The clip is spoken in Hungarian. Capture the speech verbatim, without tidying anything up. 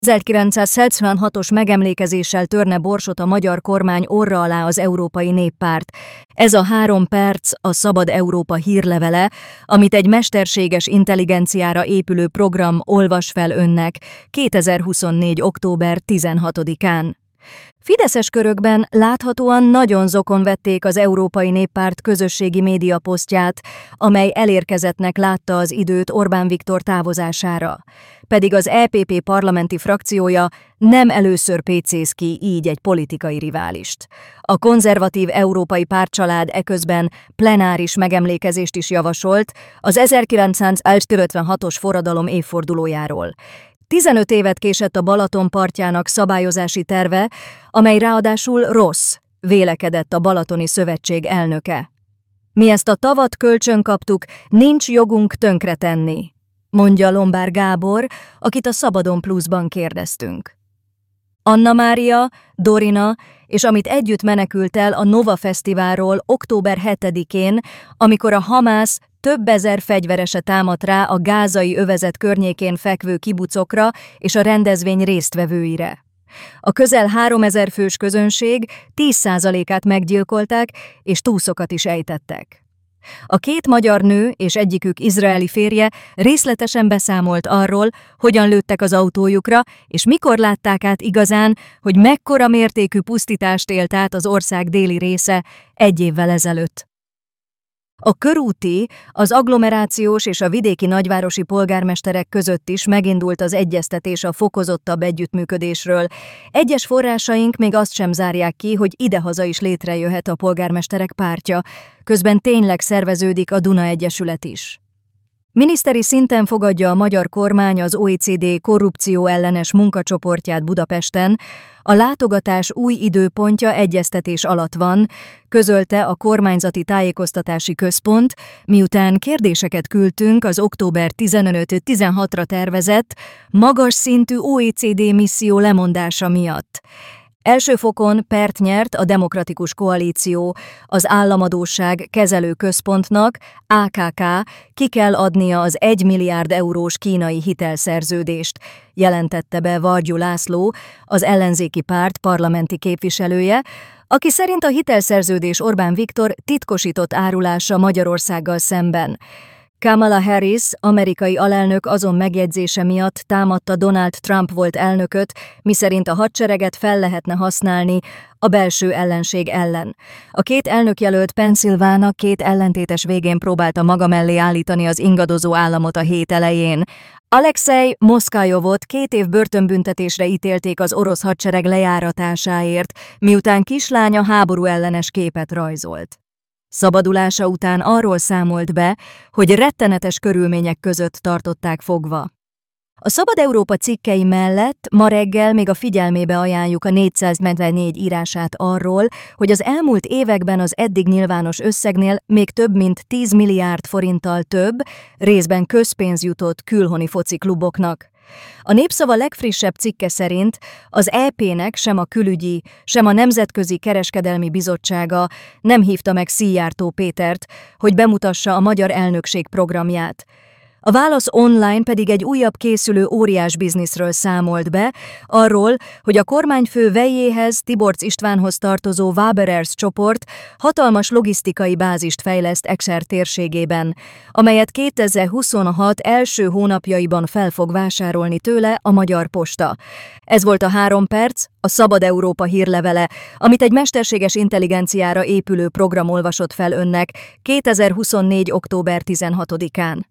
ezerkilencszázhetvenhatos megemlékezéssel törne borsot a magyar kormány orra alá az Európai Néppárt. Ez a három perc a Szabad Európa hírlevele, amit egy mesterséges intelligenciára épülő program olvas fel önnek kétezer-huszonnégy. október tizenhatodikán. Fideszes körökben láthatóan nagyon zokon vették az Európai Néppárt közösségi média posztját, amely elérkezettnek látta az időt Orbán Viktor távozására. Pedig az é pé pé parlamenti frakciója nem először pécéz ki így egy politikai riválist. A konzervatív európai pártcsalád eközben plenáris megemlékezést is javasolt az ezerkilencszázötvenhatos forradalom évfordulójáról. tizenöt évet késett a Balaton partjának szabályozási terve, amely ráadásul rossz, vélekedett a Balatoni Szövetség elnöke. Mi ezt a tavat kölcsön kaptuk, nincs jogunk tönkretenni, mondja Lombár Gábor, akit a Szabadon Pluszban kérdeztünk. Anna Mária, Dorina, és amit együtt menekült el a Nova Fesztiválról október hetedikén, amikor a Hamász több ezer fegyverese támadt rá a gázai övezet környékén fekvő kibucokra és a rendezvény résztvevőire. A közel háromezer fős közönség tíz százalékát meggyilkolták, és túszokat is ejtettek. A két magyar nő és egyikük izraeli férje részletesen beszámolt arról, hogyan lőttek az autójukra, és mikor látták át igazán, hogy mekkora mértékű pusztítást élt át az ország déli része egy évvel ezelőtt. A körúti, az agglomerációs és a vidéki nagyvárosi polgármesterek között is megindult az egyeztetés a fokozottabb együttműködésről. Egyes forrásaink még azt sem zárják ki, hogy idehaza is létrejöhet a polgármesterek pártja, közben tényleg szerveződik a Duna Egyesület is. Miniszteri szinten fogadja a magyar kormány az o e cé dé korrupció ellenes munkacsoportját Budapesten. A látogatás új időpontja egyeztetés alatt van, közölte a kormányzati tájékoztatási központ, miután kérdéseket küldtünk az október tizenötödikénre tervezett magas szintű o e cé dé misszió lemondása miatt. Első fokon pert nyert a Demokratikus Koalíció, az Államadósság Kezelő Központnak, á ká ká, ki kell adnia az egy milliárd eurós kínai hitelszerződést, jelentette be Vargyú László, az ellenzéki párt parlamenti képviselője, aki szerint a hitelszerződés Orbán Viktor titkosított árulása Magyarországgal szemben. Kamala Harris, amerikai alelnök azon megjegyzése miatt támadta Donald Trump volt elnököt, miszerint a hadsereget fel lehetne használni a belső ellenség ellen. A két elnökjelölt Pennsylvania két ellentétes végén próbálta maga mellé állítani az ingadozó államot a hét elején. Alexei Moszkajovot két év börtönbüntetésre ítélték az orosz hadsereg lejáratásáért, miután kislánya háború ellenes képet rajzolt. Szabadulása után arról számolt be, hogy rettenetes körülmények között tartották fogva. A Szabad Európa cikkei mellett ma reggel még a figyelmébe ajánljuk a négyszáznegyvennégy írását arról, hogy az elmúlt években az eddig nyilvános összegnél még több mint tíz milliárd forinttal több, részben közpénz jutott külhoni focikluboknak. A Népszava legfrissebb cikke szerint az é pének sem a Külügyi, sem a Nemzetközi Kereskedelmi Bizottsága nem hívta meg Szijjártó Pétert, hogy bemutassa a magyar elnökség programját. A Válasz Online pedig egy újabb készülő óriás bizniszről számolt be, arról, hogy a kormányfő vejéhez, Tiborcs Istvánhoz tartozó Waberers csoport hatalmas logisztikai bázist fejleszt Ekser térségében, amelyet kétezer-huszonhat első hónapjaiban fel fog vásárolni tőle a Magyar Posta. Ez volt a három perc, a Szabad Európa hírlevele, amit egy mesterséges intelligenciára épülő program olvasott fel önnek kétezer-huszonnégy. október tizenhatodikán.